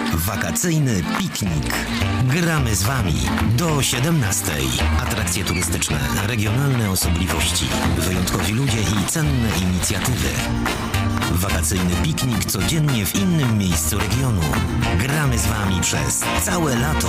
Wakacyjny piknik. Gramy z Wami do 17. Atrakcje turystyczne, regionalne osobliwości, wyjątkowi ludzie i cenne inicjatywy. Wakacyjny piknik codziennie w innym miejscu regionu. Gramy z Wami przez całe lato.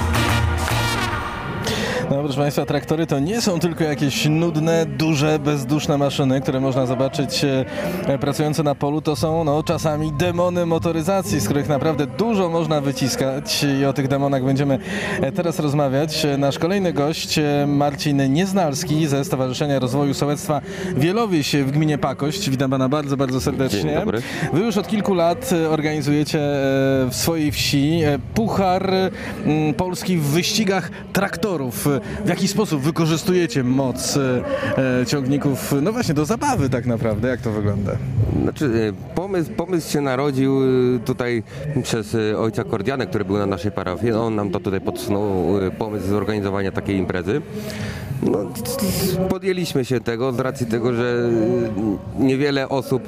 No proszę Państwa, traktory to nie są tylko jakieś nudne, duże, bezduszne maszyny, które można zobaczyć pracujące na polu. To są czasami demony motoryzacji, z których naprawdę dużo można wyciskać i o tych demonach będziemy teraz rozmawiać. Nasz kolejny gość, Marcin Nieznalski ze Stowarzyszenia Rozwoju Sołectwa Wielowieś w gminie Pakość. Witam Pana bardzo, bardzo serdecznie. Dzień dobry. Wy już od kilku lat organizujecie w swojej wsi Puchar Polski w wyścigach traktorów. W jaki sposób wykorzystujecie moc ciągników, no właśnie do zabawy tak naprawdę? Jak to wygląda? Znaczy, pomysł się narodził tutaj przez ojca Kordiana, który był na naszej parafii. On nam to tutaj podsunął pomysł zorganizowania takiej imprezy. No, podjęliśmy się tego z racji tego, że niewiele osób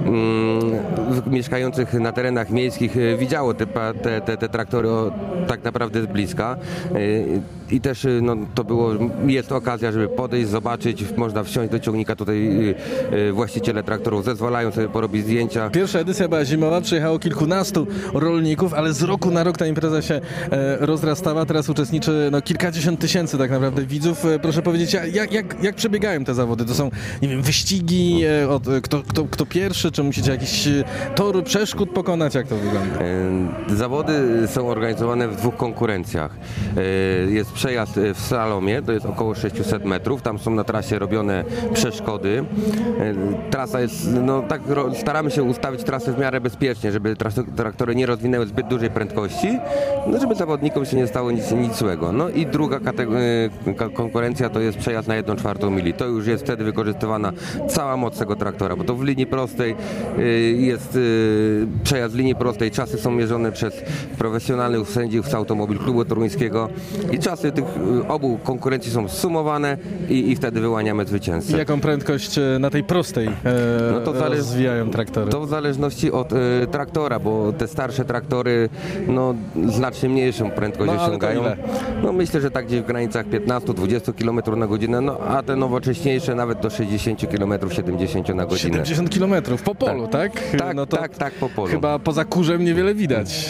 mieszkających na terenach miejskich widziało te traktory tak naprawdę z bliska. I też jest okazja, żeby podejść, zobaczyć, można wsiąść do ciągnika, tutaj właściciele traktorów zezwalają sobie porobić zdjęcia. Pierwsza edycja była zimowa, przyjechało kilkunastu rolników, ale z roku na rok ta impreza się rozrastała, teraz uczestniczy kilkadziesiąt tysięcy tak naprawdę widzów. Proszę powiedzieć, jak przebiegają te zawody? To są, nie wiem, wyścigi, kto pierwszy, czy musicie jakiś tor przeszkód pokonać? Jak to wygląda? Zawody są organizowane w dwóch konkurencjach. Jest przejazd w slalomie, to jest około 600 metrów, tam są na trasie robione przeszkody. Trasa jest, staramy się ustawić trasę w miarę bezpiecznie, żeby traktory nie rozwinęły zbyt dużej prędkości, żeby zawodnikom się nie stało nic złego. No i druga konkurencja to jest przejazd na 1/4 mili. To już jest wtedy wykorzystywana cała moc tego traktora, bo to w linii prostej jest przejazd w linii prostej, czasy są mierzone przez profesjonalnych sędziów z Automobil Klubu Toruńskiego i czasy tych obu konkurencji są sumowane i wtedy wyłaniamy zwycięzcę. I jaką prędkość na tej prostej rozwijają traktory? To w zależności od traktora, bo te starsze traktory znacznie mniejszą prędkość osiągają. Myślę, że tak gdzieś w granicach 15-20 km na godzinę, a te nowocześniejsze nawet do 60 km, 70 na godzinę. 70 km po polu, tak? Tak, po polu. Chyba poza kurzem niewiele widać.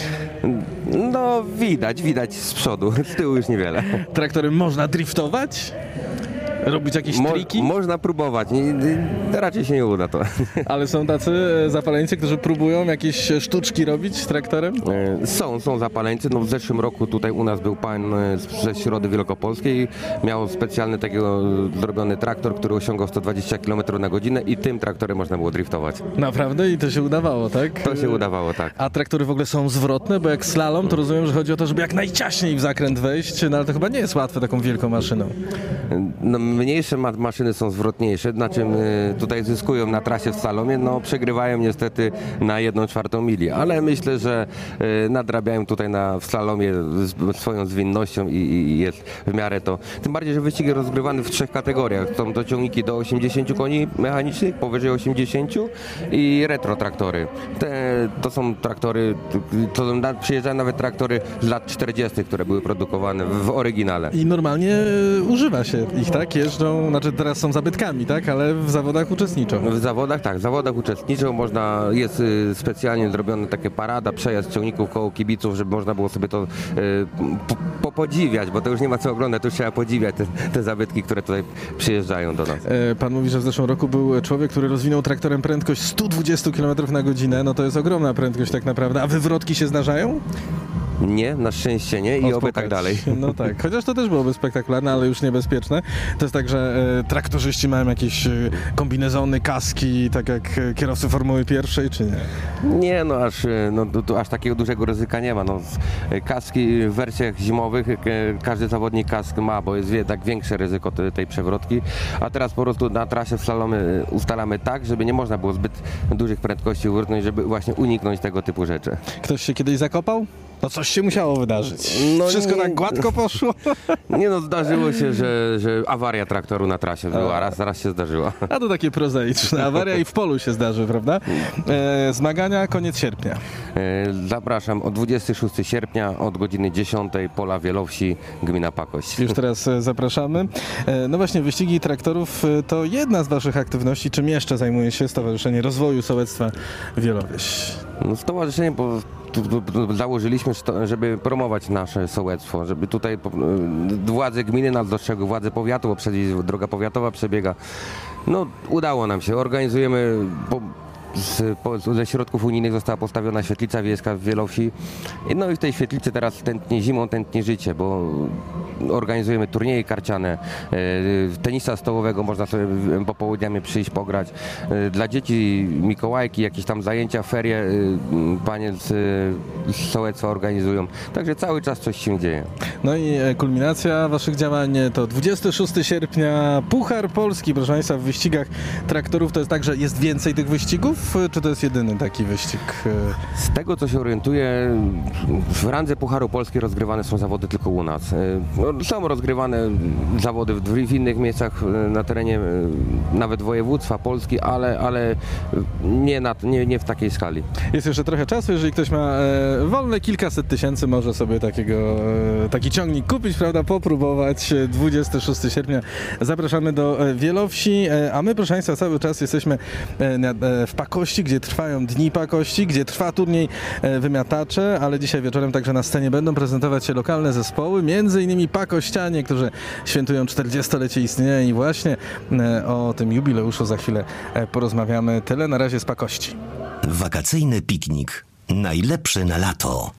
Widać z przodu, z tyłu już niewiele. Traktory można driftować? Robić jakieś triki? Można próbować, raczej się nie uda to. Ale są tacy zapaleńcy, którzy próbują jakieś sztuczki robić traktorem? Są zapaleńcy. W zeszłym roku tutaj u nas był pan ze Środy Wielkopolskiej. Miał specjalny takiego zrobiony traktor, który osiągał 120 km na godzinę i tym traktorem można było driftować. Naprawdę? I to się udawało, tak? To się udawało, tak. A traktory w ogóle są zwrotne? Bo jak slalom, to rozumiem, że chodzi o to, żeby jak najciaśniej w zakręt wejść, ale to chyba nie jest łatwe taką wielką maszyną. Mniejsze maszyny są zwrotniejsze, na czym tutaj zyskują na trasie w slalomie, przegrywają niestety na 1/4 mili, ale myślę, że nadrabiają tutaj w slalomie swoją zwinnością i jest w miarę to. Tym bardziej, że wyścig jest rozgrywany w 3 kategoriach. Są to ciągniki do 80 koni mechanicznych, powyżej 80 i retro traktory. To są traktory, przyjeżdżają nawet traktory z lat 40., które były produkowane w oryginale. I normalnie używa się ich, tak? Jeżdżą, teraz są zabytkami, tak? Ale w zawodach uczestniczą. W zawodach uczestniczą. Jest specjalnie zrobiona taka parada, przejazd ciągników koło kibiców, żeby można było sobie to podziwiać, bo to już nie ma co oglądać, to już trzeba podziwiać te zabytki, które tutaj przyjeżdżają do nas. Pan mówi, że w zeszłym roku był człowiek, który rozwinął traktorem prędkość 120 km na godzinę. To jest ogromna prędkość tak naprawdę. A wywrotki się zdarzają? Nie, na szczęście nie i oby tak dalej. No tak, chociaż to też byłoby spektakularne, ale już niebezpieczne. To jest tak, że traktorzyści mają jakieś kombinezony, kaski, tak jak kierowcy Formuły 1, czy nie? Nie, aż takiego dużego ryzyka nie ma. Kaski w wersjach zimowych, każdy zawodnik kask ma, bo jest tak większe ryzyko tej przewrotki, a teraz po prostu na trasie slalomy ustalamy tak, żeby nie można było zbyt dużych prędkości uwrotnąć, żeby właśnie uniknąć tego typu rzeczy. Ktoś się kiedyś zakopał? No coś się musiało wydarzyć. No Wszystko nie- tak gładko poszło. Nie no, zdarzyło się, że awaria traktoru na trasie była, raz się zdarzyła. A to takie prozaiczne. Awaria i w polu się zdarzy, prawda? Zmagania koniec sierpnia. Zapraszam od 26 sierpnia od godziny 10 Pola Wielowsi, gmina Pakość. Już teraz zapraszamy. No właśnie, wyścigi traktorów to jedna z waszych aktywności. Czym jeszcze zajmuje się Stowarzyszenie Rozwoju Sołectwa Wielowieś? No, stowarzyszenie założyliśmy, żeby promować nasze sołectwo, żeby tutaj władze gminy nas dostrzegły, władze powiatu, bo przecież droga powiatowa przebiega. No, udało nam się, organizujemy ze środków unijnych została postawiona świetlica wiejska w Wielowsi. No i w tej świetlicy teraz tętni zimą, tętni życie, bo organizujemy turnieje karciane, tenisa stołowego można sobie popołudniami przyjść pograć. Dla dzieci Mikołajki, jakieś tam zajęcia, ferie panie z sołectwa organizują. Także cały czas coś się dzieje. No i kulminacja waszych działań to 26 sierpnia Puchar Polski, proszę Państwa, w wyścigach traktorów. To jest tak, że jest więcej tych wyścigów, czy to jest jedyny taki wyścig? Z tego, co się orientuję, w randze Pucharu Polski rozgrywane są zawody tylko u nas. No, są rozgrywane zawody w innych miejscach na terenie nawet województwa Polski, ale nie w takiej skali. Jest jeszcze trochę czasu, jeżeli ktoś ma wolne kilkaset tysięcy, może sobie taki ciągnik kupić, prawda, popróbować. 26 sierpnia zapraszamy do Wielowsi, a my, proszę Państwa, cały czas jesteśmy w Pakości, gdzie trwają Dni Pakości, gdzie trwa turniej wymiatacze, ale dzisiaj wieczorem także na scenie będą prezentować się lokalne zespoły, między innymi pakościanie, którzy świętują 40-lecie istnienia i właśnie o tym jubileuszu za chwilę porozmawiamy. Tyle na razie z Pakości. Wakacyjny piknik. Najlepszy na lato.